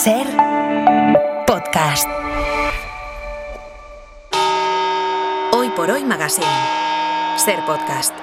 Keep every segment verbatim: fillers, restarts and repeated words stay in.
Ser Podcast. Hoy por Hoy Magazine. Ser Podcast.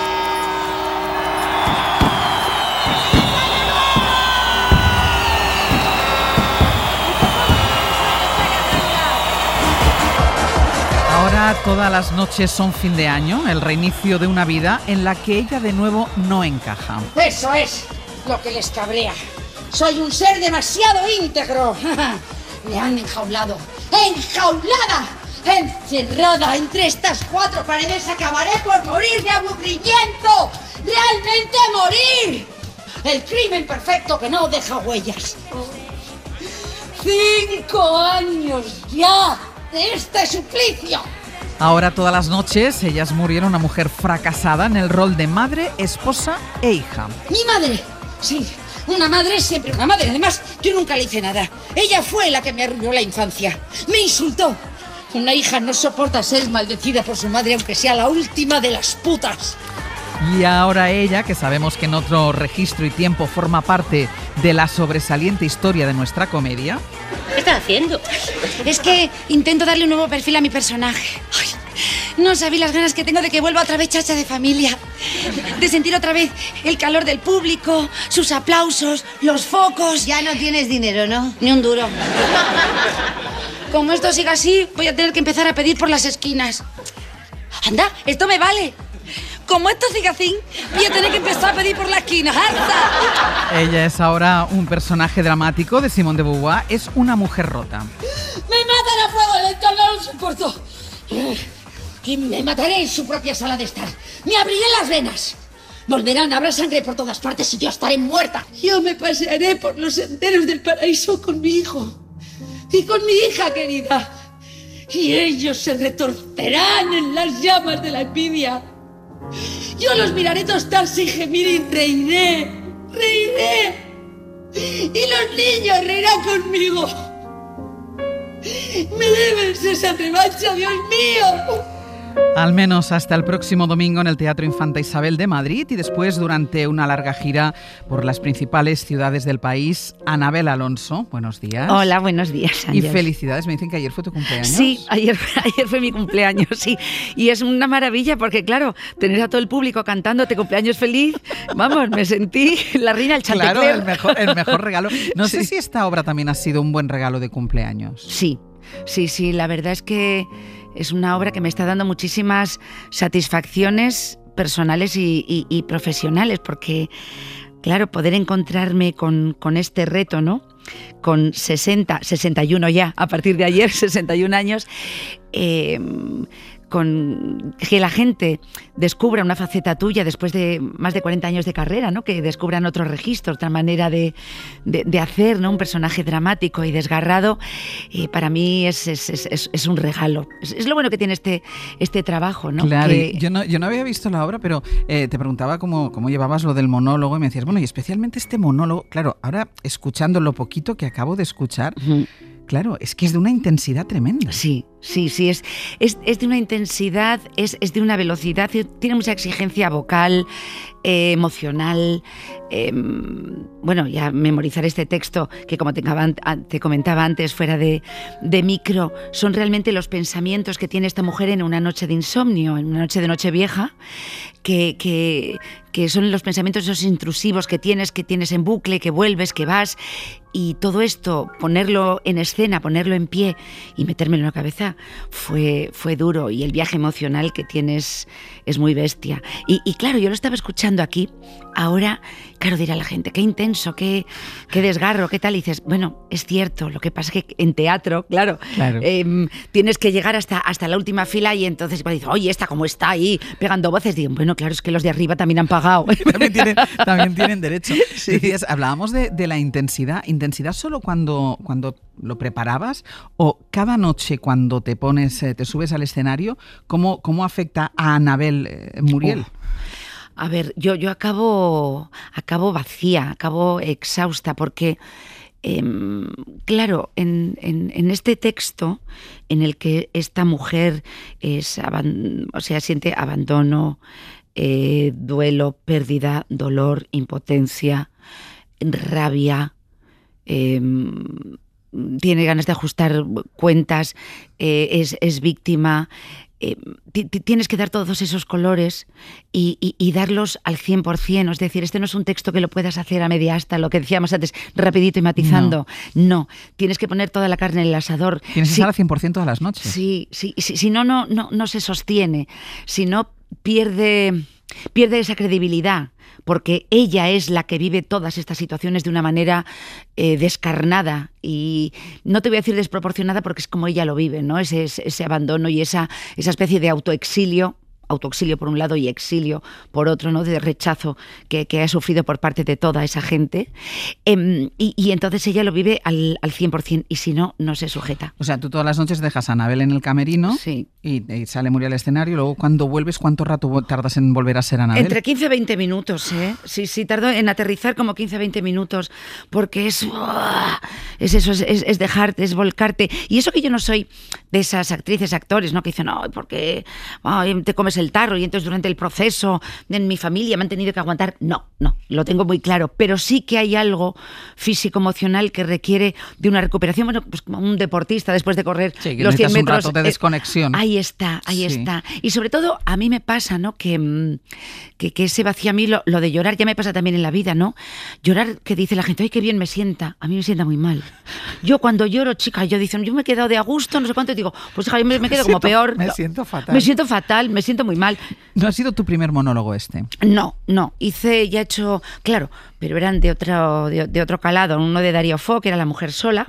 Ahora todas las noches son fin de año, el reinicio de una vida en la que ella de nuevo no encaja. Eso es lo que les cabrea. Soy un ser demasiado íntegro. Me han enjaulado. ¡Enjaulada! Encerrada entre estas cuatro paredes, acabaré por morir de aburrimiento. ¡Realmente morir! El crimen perfecto que no deja huellas. Cinco años ya de este suplicio. Ahora todas las noches ella es Muriel, una mujer fracasada en el rol de madre, esposa e hija. Mi madre, sí, una madre es siempre una madre. Además, yo nunca le hice nada. Ella fue la que me arruinó la infancia. Me insultó. Una hija no soporta ser maldecida por su madre, aunque sea la última de las putas. Y ahora ella, que sabemos que en otro registro y tiempo forma parte de la sobresaliente historia de nuestra comedia. ¿Qué estás haciendo? Es que intento darle un nuevo perfil a mi personaje. Ay, no sabéis las ganas que tengo de que vuelva otra vez Chacha de Familia. De sentir otra vez el calor del público, sus aplausos, los focos. Ya no tienes dinero, ¿no? Ni un duro. Como esto siga así, voy a tener que empezar a pedir por las esquinas. Anda, esto me vale. Como esto siga así, voy a tener que empezar a pedir por la esquina. ¡Harta! Ella es ahora un personaje dramático de Simone de Beauvoir. Es una mujer rota. ¡Me matan a fuego lento! ¡No lo soporto! Y me mataré en su propia sala de estar. ¡Me abriré las venas! Volverán, habrá sangre por todas partes y yo estaré muerta. Yo me pasearé por los senderos del paraíso con mi hijo y con mi hija querida. Y ellos se retorcerán en las llamas de la envidia. Yo los miraré tostarse y gemir y reiré, reiré. Y los niños reirán conmigo. Me debes esa revancha, Dios mío. Al menos hasta el próximo domingo en el Teatro Infanta Isabel de Madrid y después durante una larga gira por las principales ciudades del país. Anabel Alonso, buenos días. Hola, buenos días, Ángel. Y felicidades, me dicen que ayer fue tu cumpleaños. Sí, ayer, ayer fue mi cumpleaños, sí. Y es una maravilla porque, claro, tener a todo el público cantándote cumpleaños feliz, vamos, me sentí la reina del chantecler. Claro, el mejor, el mejor regalo. No sí. sé si esta obra también ha sido un buen regalo de cumpleaños. Sí, sí, sí, la verdad es que es una obra que me está dando muchísimas satisfacciones personales y, y, y profesionales, porque, claro, poder encontrarme con, con este reto, ¿no? Con sesenta, sesenta y uno ya, a partir de ayer, sesenta y un años, eh, con que la gente descubra una faceta tuya después de más de cuarenta años de carrera, ¿no? Que descubran otro registro, otra manera de, de, de hacer, ¿no? Un personaje dramático y desgarrado, eh, para mí es, es, es, es un regalo. Es, es lo bueno que tiene este, este trabajo, ¿no? Claro, que... yo no, yo no había visto la obra, pero eh, te preguntaba cómo, cómo llevabas lo del monólogo y me decías, bueno, y especialmente este monólogo, claro, ahora escuchando lo poquito que acabo de escuchar, uh-huh. Claro, es que es de una intensidad tremenda. Sí, sí, sí, es, es, es de una intensidad, es, es de una velocidad, tiene mucha exigencia vocal, eh, emocional. Eh, bueno, ya memorizar este texto, que como te, te comentaba antes, fuera de, de micro, son realmente los pensamientos que tiene esta mujer en una noche de insomnio, en una noche de Nochevieja, que, que, que son los pensamientos esos intrusivos que tienes, que tienes en bucle, que vuelves, que vas, y todo esto, ponerlo en escena, ponerlo en pie y metérmelo en la cabeza, fue, fue duro, y el viaje emocional que tienes es muy bestia. Y, y claro, yo lo estaba escuchando aquí, ahora, claro, dirá la gente, qué intenso, qué, qué desgarro, qué tal, y dices, bueno, es cierto, lo que pasa es que en teatro, claro, claro. Eh, tienes que llegar hasta, hasta la última fila, y entonces dices, oye, esta cómo está ahí, pegando voces, digo, bueno, claro, es que los de arriba también han pagado. También tienen, también tienen derecho. Sí. Decías, hablábamos de, de la intensidad, intensidad solo cuando, cuando lo preparabas, o cada noche cuando te pones, te subes al escenario, ¿cómo, cómo afecta a Anabel eh, Muriel? Oh. A ver, yo, yo acabo, acabo vacía, acabo exhausta, porque, eh, claro, en, en, en este texto en el que esta mujer es, o sea, siente abandono, eh, duelo, pérdida, dolor, impotencia, rabia, eh, tiene ganas de ajustar cuentas, eh, es, es víctima. Eh, tienes que dar todos esos colores y, y, y darlos al cien por ciento. Es decir, este no es un texto que lo puedas hacer a media asta, lo que decíamos antes, rapidito y matizando. No, no. Tienes que poner toda la carne en el asador. Tienes que sí, estar al cien por ciento de las noches. Sí, sí, sí, si no, no, no, no se sostiene. Si no, pierde, pierde esa credibilidad. Porque ella es la que vive todas estas situaciones de una manera eh, descarnada y no te voy a decir desproporcionada porque es como ella lo vive, ¿no? Ese, ese abandono y esa, esa especie de autoexilio, autoexilio por un lado y exilio por otro, ¿no? De rechazo que, que ha sufrido por parte de toda esa gente. Eh, y, y entonces ella lo vive al, al cien por ciento y si no, no se sujeta. O sea, tú todas las noches dejas a Anabel en el camerino sí. y, y sale Muriel al escenario y luego cuando vuelves, ¿cuánto rato tardas en volver a ser Anabel? Entre quince a veinte minutos, ¿eh? Sí, sí, tardo en aterrizar como quince a veinte minutos porque es, es eso, es, es dejarte, es volcarte. Y eso que yo no soy de esas actrices, actores, ¿no? Que dicen, no, porque ay, te comes el tarro y entonces durante el proceso en mi familia me han tenido que aguantar. No, no, lo tengo muy claro, pero sí que hay algo físico-emocional que requiere de una recuperación, bueno, pues como un deportista después de correr sí, que los cien metros. Un rato de desconexión. Eh, ahí está, ahí sí. está. Y sobre todo a mí me pasa, ¿no? Que, que, que ese vacío a mí, lo, lo de llorar, ya me pasa también en la vida, ¿no? Llorar, que dice la gente, ay, qué bien me sienta, a mí me sienta muy mal. Yo cuando lloro, chica, yo dicen, yo me he quedado de a gusto, no sé cuánto, y digo, pues hija, yo me, me quedo me como siento, peor. Me siento fatal. Me siento fatal, me siento muy mal. ¿No ha sido tu primer monólogo este? No, no. Hice, ya he hecho, claro, pero eran de otro, de, de otro calado. Uno de Darío Fo, que era La mujer sola.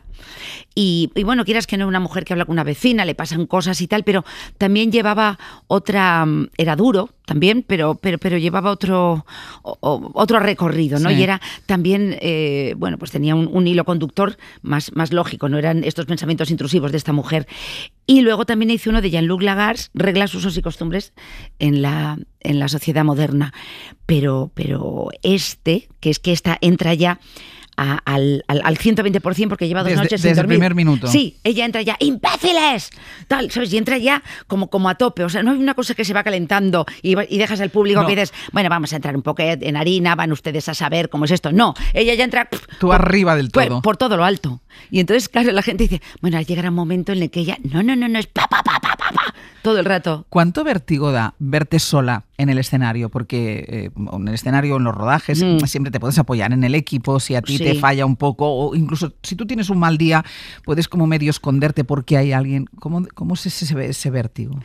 Y, y bueno, quieras que no, una mujer que habla con una vecina, le pasan cosas y tal, pero también llevaba otra, era duro también, pero, pero, pero llevaba otro, o, otro recorrido, ¿no? Sí. Y era también, eh, bueno, pues tenía un, un hilo conductor más, más lógico, no eran estos pensamientos intrusivos de esta mujer. Y luego también hice uno de Jean-Luc Lagarde, Reglas, usos y costumbres en la, en la sociedad moderna. Pero, pero este, que es que esta entra ya A, al, al, al ciento veinte por ciento porque lleva dos desde, noches sin desde dormir. el primer minuto. Sí, ella entra ya, ¡imbéciles! Tal, ¿sabes? Y entra ya como, como a tope. O sea, no hay una cosa que se va calentando y, y dejas al público no. que dices, bueno, vamos a entrar un poco en harina, van ustedes a saber cómo es esto. No, ella ya entra... Tú por, arriba del todo. Por, por todo lo alto. Y entonces, claro, la gente dice, bueno, llegará un momento en el que ella, no, no, no, no, es pa, pa, pa, pa, pa, pa, todo el rato. ¿Cuánto vértigo da verte sola en el escenario? Porque eh, en el escenario, en los rodajes, mm. siempre te puedes apoyar en el equipo, si a ti sí. te falla un poco, o incluso si tú tienes un mal día, puedes como medio esconderte porque hay alguien. ¿Cómo, cómo es ese, ese vértigo?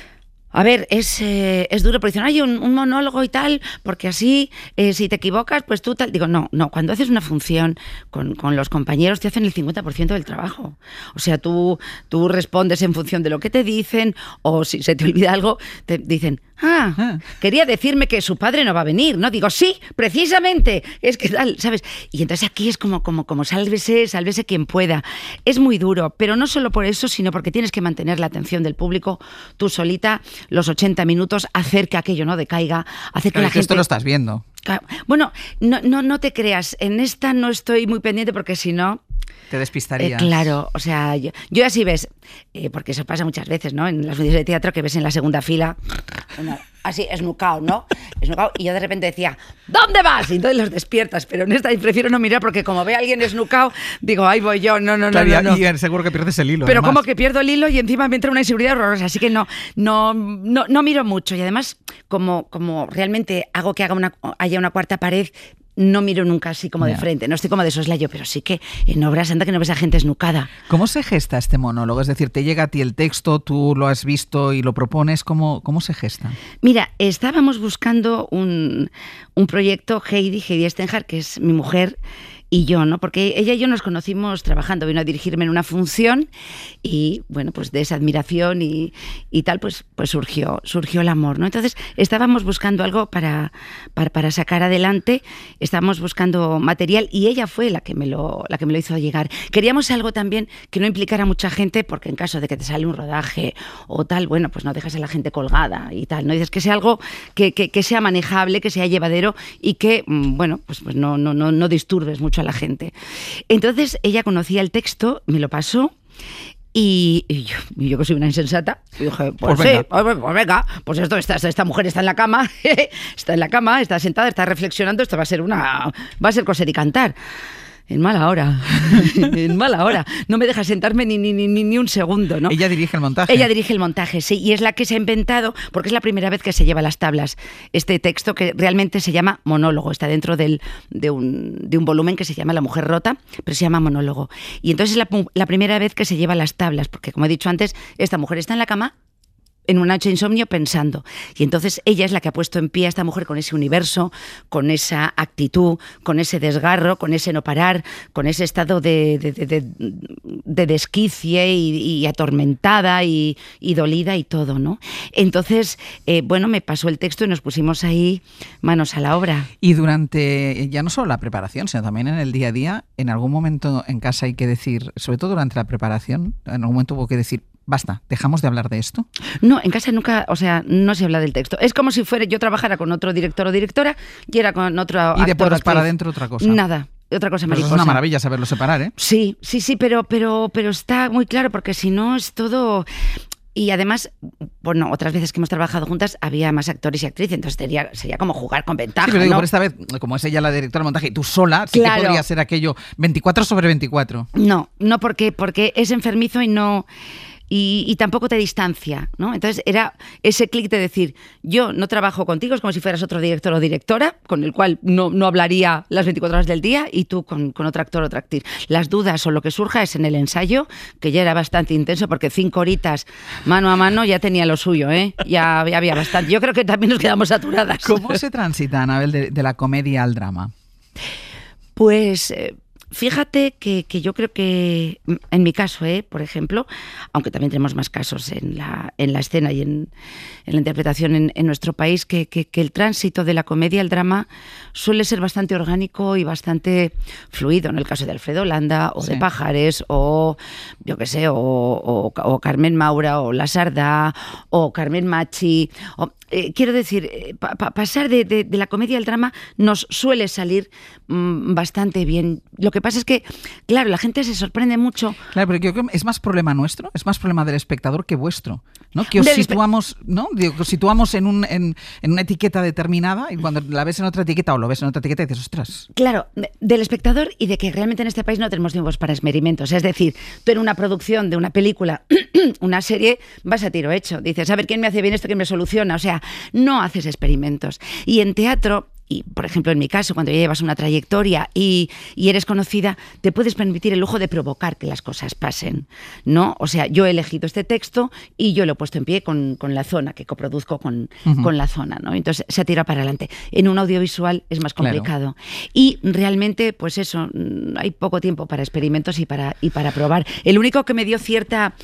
A ver, es, eh, es duro, porque dicen, hay un, un monólogo y tal, porque así, eh, si te equivocas, pues tú tal. Digo, no, no, cuando haces una función con, con los compañeros te hacen el cincuenta por ciento del trabajo. O sea, tú, tú respondes en función de lo que te dicen, o si se te olvida algo, te dicen, ah, ah, quería decirme que su padre no va a venir, ¿no? Digo, sí, precisamente, es que tal, ¿sabes? Y entonces aquí es como, como, como sálvese, sálvese quien pueda. Es muy duro, pero no solo por eso, sino porque tienes que mantener la atención del público tú solita, los ochenta minutos, hacer que aquello no decaiga, hacer que pero la es que gente... esto lo estás viendo. Bueno, no, no, no te creas, en esta no estoy muy pendiente porque si no... Te despistarías. Eh, claro, o sea, yo, yo así ves, eh, porque eso pasa muchas veces, ¿no? En las funciones de teatro que ves en la segunda fila, una, así, esnucao, ¿no? Esnucao, y yo de repente decía, ¿dónde vas? Y entonces los despiertas, pero en esta prefiero no mirar porque como ve a alguien esnucao, digo, ahí voy yo, no, no, claro, no, no, no. Y seguro que pierdes el hilo. Pero además. Como que pierdo el hilo y encima me entra una inseguridad horrorosa, así que no, no, no, no miro mucho. Y además, como, como realmente hago que haga una, haya una cuarta pared, no miro nunca así como yeah. de frente, no estoy como de soslayo, pero sí que en obras anda que no ves a gente esnucada. ¿Cómo se gesta este monólogo? Es decir, te llega a ti el texto, tú lo has visto y lo propones, ¿cómo, cómo se gesta? Mira, estábamos buscando un, un proyecto, Heidi, Heidi Stenjar, que es mi mujer, y yo, ¿no? Porque ella y yo nos conocimos trabajando, vino a dirigirme en una función y, bueno, pues de esa admiración y, y tal, pues, pues surgió, surgió el amor, ¿no? Entonces estábamos buscando algo para, para, para sacar adelante, estábamos buscando material y ella fue la que, me lo, la que me lo hizo llegar. Queríamos algo también que no implicara a mucha gente, porque en caso de que te sale un rodaje o tal, bueno, pues no dejas a la gente colgada y tal, ¿no? Dices que sea algo que, que, que sea manejable, que sea llevadero y que, bueno, pues, pues no, no, no, no disturbes mucho a la gente. Entonces ella conocía el texto, me lo pasó y, y, yo, y yo que soy una insensata dije, pues, pues sí, venga. Pues, pues venga, pues esto, esta, esta mujer está en la cama, está en la cama, está sentada, está reflexionando, esto va a ser una, va a ser coser y cantar. En mala hora, en mala hora. No me deja sentarme ni, ni, ni, ni un segundo, ¿no? Ella dirige el montaje. Ella dirige el montaje, sí, y es la que se ha inventado, porque es la primera vez que se lleva a las tablas este texto que realmente se llama monólogo, está dentro del, de, un, de un volumen que se llama La mujer rota, pero se llama monólogo. Y entonces es la, la primera vez que se lleva a las tablas, porque como he dicho antes, esta mujer está en la cama en una noche de insomnio pensando. Y entonces ella es la que ha puesto en pie a esta mujer con ese universo, con esa actitud, con ese desgarro, con ese no parar, con ese estado de, de, de, de, de desquicie y, y atormentada y, y dolida y todo, ¿no? Entonces, eh, bueno, me pasó el texto y nos pusimos ahí manos a la obra. Y durante, ya no solo la preparación, sino también en el día a día, en algún momento en casa hay que decir, sobre todo durante la preparación, en algún momento hubo que decir, basta, ¿dejamos de hablar de esto? No, en casa nunca, o sea, no se habla del texto. Es como si fuera yo trabajara con otro director o directora y era con otro actor. Y de puertas para adentro otra cosa. Nada. Otra cosa mariposa. Pues es una maravilla saberlo separar, ¿eh? Sí, sí, sí, pero, pero, pero está muy claro porque si no es todo... Y además, bueno, otras veces que hemos trabajado juntas había más actores y actrices, entonces sería, sería como jugar con ventaja, sí, pero digo, ¿no? por esta vez, como es ella la directora del montaje y tú sola, sí claro. que podría ser aquello veinticuatro sobre veinticuatro. No, no porque, porque es enfermizo y no... Y, y tampoco te distancia, ¿no? Entonces era ese clic de decir, yo no trabajo contigo, es como si fueras otro director o directora, con el cual no, no hablaría las veinticuatro horas del día, y tú con, con otro actor o otra actriz. Las dudas o lo que surja es en el ensayo, que ya era bastante intenso, porque cinco horitas mano a mano ya tenía lo suyo, ¿eh? Ya, ya había bastante. Yo creo que también nos quedamos saturadas. ¿Cómo se transita, Anabel, de, de la comedia al drama? Pues... Eh, Fíjate que, que yo creo que, en mi caso, ¿eh? por ejemplo, aunque también tenemos más casos en la, en la escena y en, en la interpretación en, en nuestro país, que, que, que el tránsito de la comedia al drama suele ser bastante orgánico y bastante fluido, en el caso de Alfredo Landa, o sí. de Pajares, o yo qué sé, o, o, o Carmen Maura, o La Sardá, o Carmen Machi... O, Eh, quiero decir, eh, pa, pa, pasar de, de, de la comedia al drama nos suele salir mmm, bastante bien. Lo que pasa es que, claro, la gente se sorprende mucho. Claro, pero creo que es más problema nuestro, es más problema del espectador que vuestro, ¿no? Que os situamos, ¿no? Digo, que os situamos en, un, en, en una etiqueta determinada y cuando la ves en otra etiqueta o lo ves en otra etiqueta dices, ostras. Claro, del espectador y de que realmente en este país no tenemos tiempos para experimentos. Es decir, tú en una producción de una película, una serie, vas a tiro hecho. Dices, a ver, ¿quién me hace bien esto? ¿Quién me soluciona? O sea, no haces experimentos. Y en teatro, y por ejemplo en mi caso, cuando ya llevas una trayectoria y, y eres conocida, te puedes permitir el lujo de provocar que las cosas pasen, ¿no? O sea, yo he elegido este texto y yo lo he puesto en pie con, con La Zona, que coproduzco con, uh-huh. con La Zona, ¿no? Entonces se tira para adelante. En un audiovisual es más complicado. Claro. Y realmente, pues eso, hay poco tiempo para experimentos y para, y para probar. El único que me dio cierta,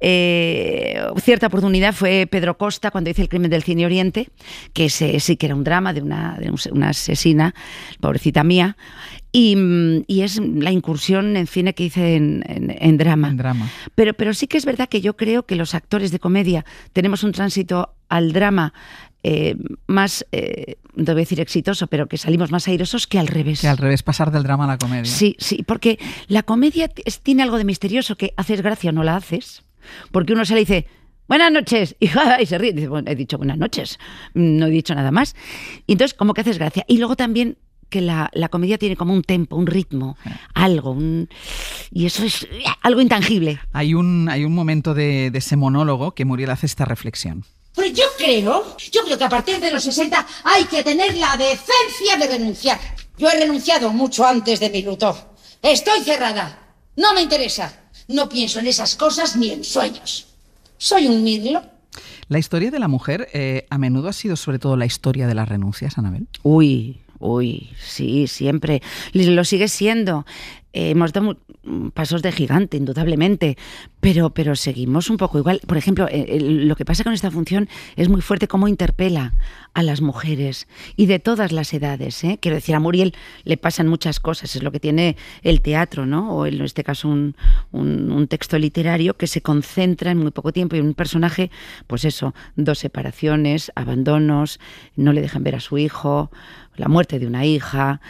eh, cierta oportunidad fue Pedro Costa, cuando hice El crimen del Cine Oriente, que ese, sí que era un drama de una... De un, una asesina, pobrecita mía, y, y es la incursión en cine que hice en, en, en drama. En drama. Pero, pero sí que es verdad que yo creo que los actores de comedia tenemos un tránsito al drama eh, más, eh, no voy a decir exitoso, pero que salimos más airosos que al revés. Que al revés, pasar del drama a la comedia. Sí, sí, porque la comedia es, tiene algo de misterioso, que haces gracia o no la haces, porque uno se le dice... Buenas noches, y, y se ríe. Dice, bueno, he dicho buenas noches, no he dicho nada más. Y entonces, como que haces gracia. Y luego también que la, la comedia tiene como un tempo, un ritmo, sí. algo, un, y eso es algo intangible. Hay un, hay un momento de, de ese monólogo que Muriel hace esta reflexión. Pues yo creo, yo creo que a partir de los sesenta hay que tener la decencia de renunciar. Yo he renunciado mucho antes de mi luto. Estoy cerrada, no me interesa. No pienso en esas cosas ni en sueños. Soy un mirlo. La historia de la mujer eh, a menudo ha sido sobre todo la historia de las renuncias, Anabel. Uy, uy, sí, siempre. Lo sigue siendo. Eh, hemos dado pasos de gigante, indudablemente, pero, pero seguimos un poco igual. Por ejemplo, eh, lo que pasa con esta función es muy fuerte cómo interpela a las mujeres y de todas las edades, ¿eh? Quiero decir, a Muriel le pasan muchas cosas, es lo que tiene el teatro, ¿no? O en este caso un, un, un texto literario que se concentra en muy poco tiempo y un personaje, pues eso, dos separaciones, abandonos, no le dejan ver a su hijo, la muerte de una hija,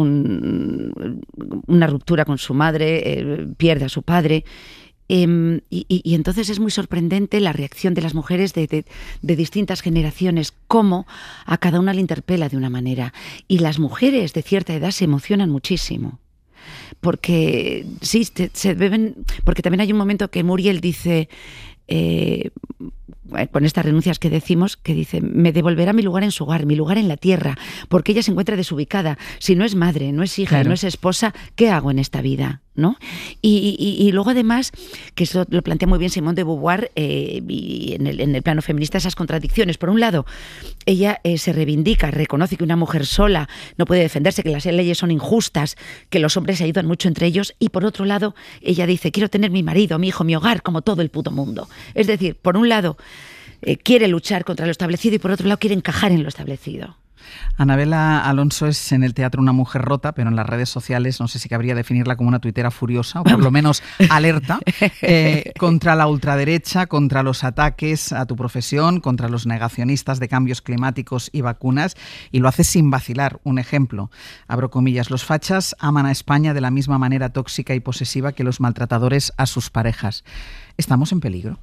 un, una ruptura con su madre, eh, pierde a su padre. Eh, y, y entonces es muy sorprendente la reacción de las mujeres de, de, de distintas generaciones, cómo a cada una le interpela de una manera. Y las mujeres de cierta edad se emocionan muchísimo. porque sí, se, se beben, porque también hay un momento que Muriel dice, eh, con estas renuncias que decimos, que dice, me devolverá mi lugar en su hogar, mi lugar en la tierra, porque ella se encuentra desubicada. Si no es madre, no es hija, claro. no es esposa, ¿qué hago en esta vida? ¿No? Y, y, y luego además, que eso lo plantea muy bien Simone de Beauvoir, eh, y en, el, en el plano feminista, esas contradicciones. Por un lado, ella eh, se reivindica, reconoce que una mujer sola no puede defenderse, que las leyes son injustas, que los hombres se ayudan mucho entre ellos, y por otro lado, ella dice, quiero tener mi marido, mi hijo, mi hogar, como todo el puto mundo. Es decir, por un lado, eh, quiere luchar contra lo establecido y por otro lado quiere encajar en lo establecido. Anabela Alonso es en el teatro una mujer rota, pero en las redes sociales no sé si cabría definirla como una tuitera furiosa, o por lo menos alerta, eh, contra la ultraderecha, contra los ataques a tu profesión, contra los negacionistas de cambios climáticos y vacunas, y lo hace sin vacilar. Un ejemplo, abro comillas, los fachas aman a España de la misma manera tóxica y posesiva que los maltratadores a sus parejas. ¿Estamos en peligro?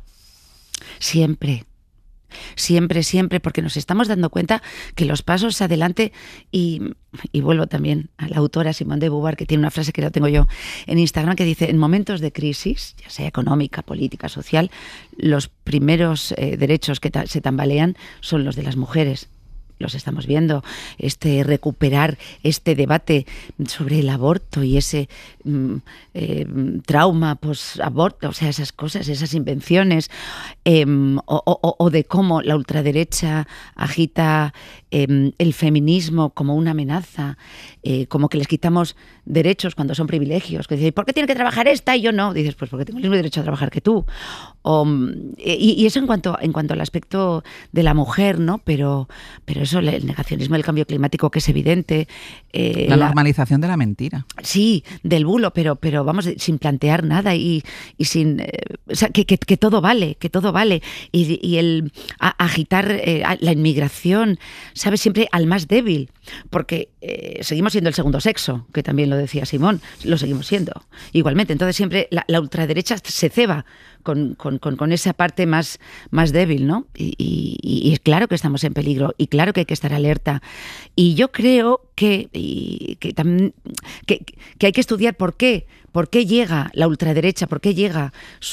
Siempre. Siempre, siempre, porque nos estamos dando cuenta que los pasos adelante, y, y vuelvo también a la autora Simone de Beauvoir, que tiene una frase que la tengo yo en Instagram, que dice, en momentos de crisis, ya sea económica, política, social, los primeros eh, derechos que ta- se tambalean son los de las mujeres. Los estamos viendo, este recuperar este debate sobre el aborto y ese mm, eh, trauma post-aborto, o sea, esas cosas, esas invenciones, eh, o, o, o de cómo la ultraderecha agita eh, el feminismo como una amenaza, eh, como que les quitamos derechos cuando son privilegios, que dicen, ¿por qué tiene que trabajar esta y yo no? Dices, pues porque tengo el mismo derecho a trabajar que tú. O, y, y eso en cuanto, en cuanto al aspecto de la mujer, ¿no? Pero, pero eso, el negacionismo del cambio climático, que es evidente. Eh, la, la normalización de la mentira. Sí, del bulo, pero, pero vamos, sin plantear nada y, y sin... Eh, o sea, que, que, que todo vale, que todo vale. Y, y el a, agitar eh, la inmigración, ¿sabes? Siempre al más débil, porque eh, seguimos siendo el segundo sexo, que también lo decía Simón, lo seguimos siendo igualmente. Entonces siempre la, la ultraderecha se ceba con, con, con, con esa parte más, más débil, ¿no? Y, y, y claro que estamos en peligro y claro que hay que estar alerta. Y yo creo que, y, que, también, que, que hay que estudiar por qué, por qué llega la ultraderecha, por qué llega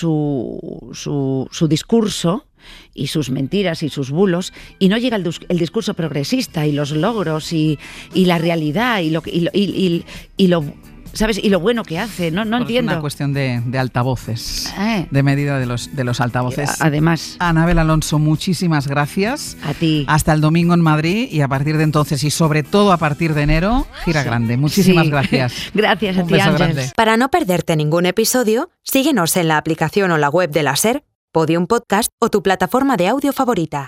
su, su, su discurso y sus mentiras y sus bulos, y no llega el, el discurso progresista y los logros y, y la realidad y lo, y, y, y, y lo ¿sabes? Y lo bueno que hace, no, no entiendo. Es una cuestión de, de altavoces, eh. de medida de los, de los altavoces. Además. Anabela Alonso, muchísimas gracias. A ti. Hasta el domingo en Madrid y a partir de entonces y sobre todo a partir de enero, gira sí. grande. Muchísimas sí. gracias. Gracias a Un ti, beso Ángel. grande. Para no perderte ningún episodio, síguenos en la aplicación o la web de la SER, Podium Podcast o tu plataforma de audio favorita.